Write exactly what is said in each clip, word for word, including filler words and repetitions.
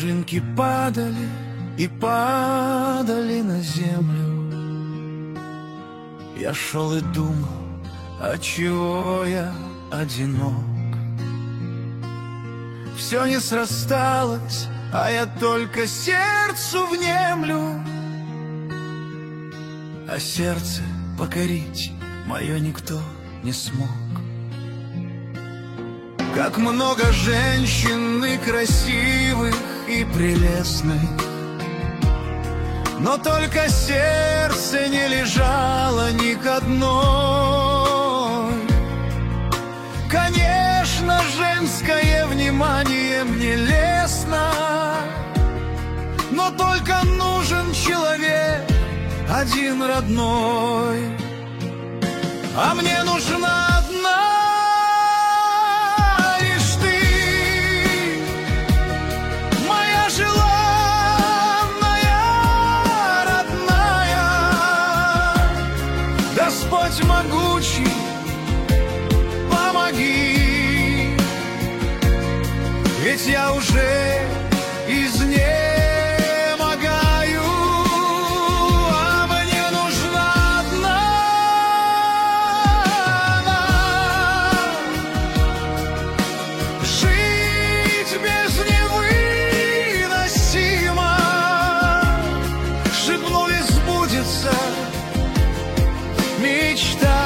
снежинки падали и падали на землю. Я шел и думал, отчего я одинок. Все не срасталось, а я только сердцу внемлю. А сердце покорить мое никто не смог. Как много женщин и красивых, и прелестных, но только сердце не лежало ни к одной. Конечно, женское внимание мне лестно, но только нужен человек один родной. А мне нужна одна лишь ты, моя желанная, родная. Господь могучий, помоги, ведь я уже изнемогаю. А мне нужна одна она. Жить без невыносимо. Шепнули, сбудется мечта,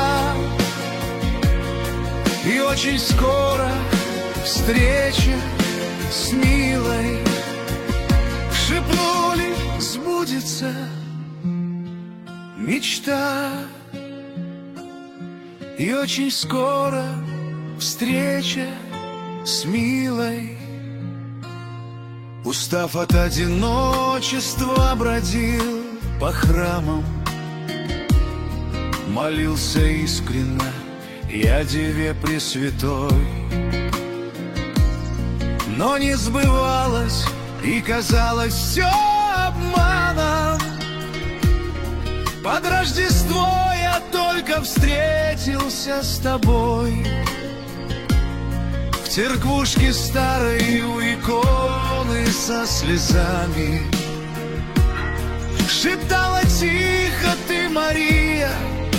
и очень скоро встреча с милой. Шепнули, сбудется мечта, и очень скоро встреча с милой. Устав от одиночества, бродил по храмам, молился искренне я Деве Пресвятой. Но не сбывалось, и казалось все обманом. Под Рождество я только встретился с тобой в церквушке старой у иконы со слезами. Шептала тихо ты, Мария,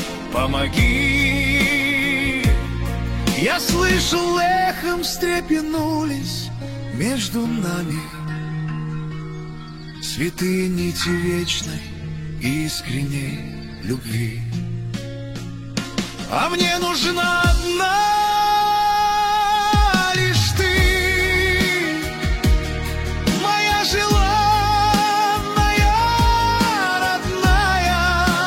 помоги. Я слышал, эхом встрепенулись между нами святые нити вечной и искренней любви. А мне нужна одна лишь ты, моя желанная, родная.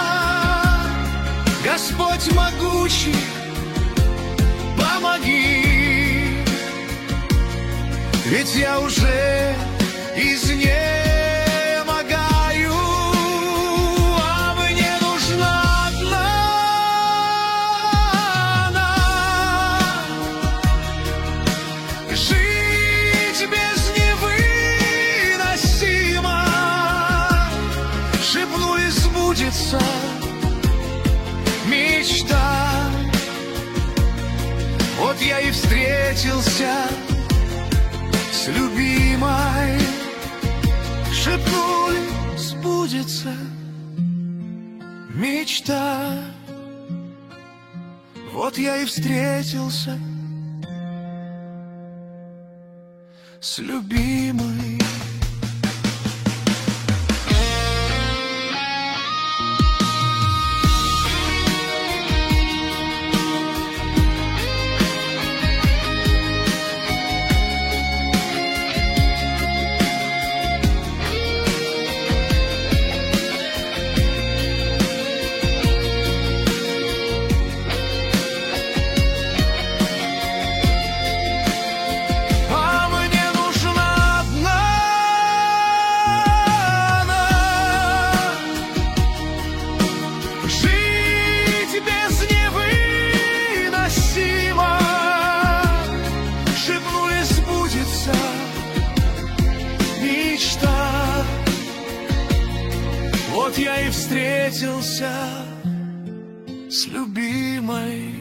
Господь могучий, помоги, ведь я уже изнемогаю. А мне нужна одна она. Жить без невыносимо. Шепнули, сбудется мечта. Вот я и встретился с любимой. Шепнули, сбудется мечта. Вот я и встретился с любимой. Вот я и встретился с любимой.